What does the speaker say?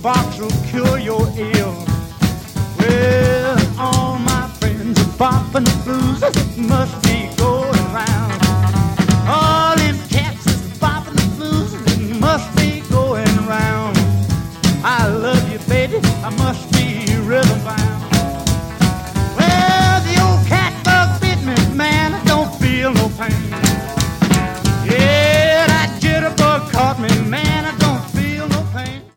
box will cure your ill. Well, all my friends are bopping the blues. It must be going round. All them cats is bopping the blues. It must be going round. I love you, baby. I must be rhythm bound. Well, the old cat bug bit me, man. I don't feel no pain.